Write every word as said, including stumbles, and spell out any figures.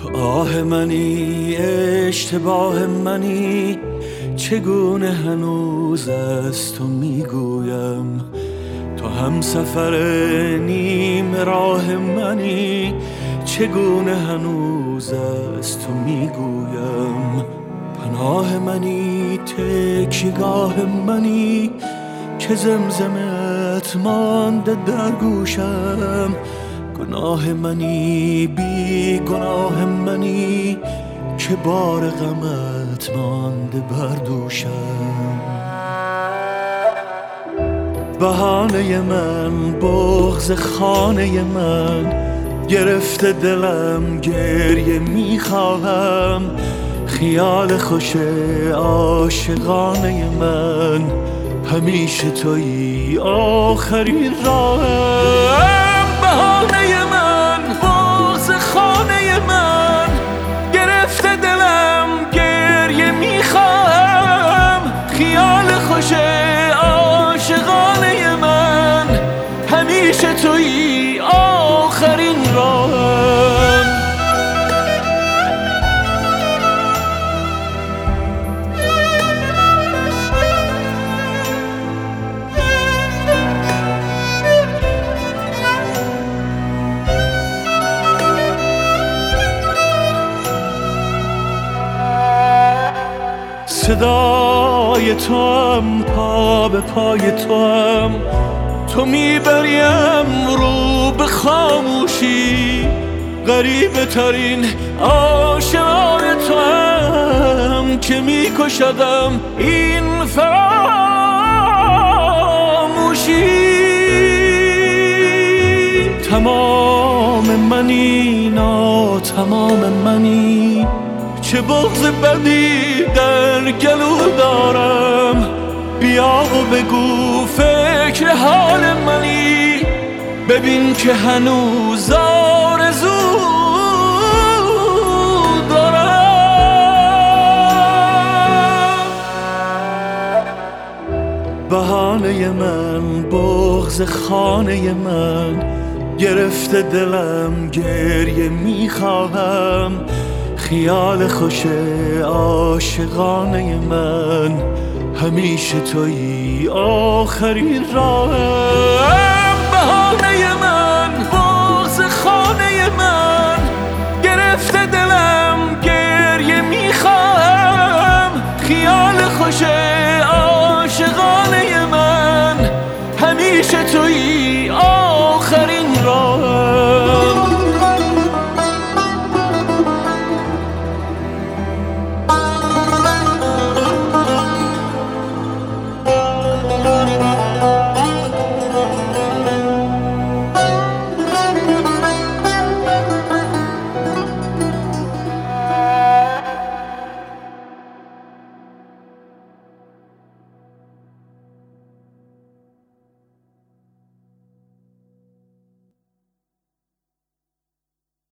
تو آه منی، اشتباه منی، چگونه هنوز از تو میگویم. تو هم سفر نیم راه منی، چگونه هنوز از تو میگویم. پناه منی، تکیه‌گاه منی، که زمزمت مانده در گوشم. گناه منی، بی گناه منی، که بار غمت مانده بر دوشم. بهانه من، بغض خانه من، گرفته دلم گریه میخواهم. خیال خوش عاشقانه من، همیشه تویی آخرین راهم. بهانه من، بغض خانه من، گرفته دلم گریه میخواهم. خیال خوش عاشقانه من، همیشه تویی آخرین راهم. صدای تو هم، پا به پای تو هم، تو میبریم رو به خاموشی. غریبه ترین عاشقای تو هم، که میکشدم این فراموشی. تمام منی، نا تمام منی، چه بغض بدی در گلو دارم. بیا و بگو فکر حال منی، ببین که هنوز آرزو دارم. بهانه من، بغض خانه من، گرفته دلم گریه میخواهم. خیال خوش عاشقانه من، همیشه تویی آخرین راهم. بهانه من، بغض خانه من، گرفته دلم گریه میخواهم. خیال خوش عاشقانه من، همیشه تویی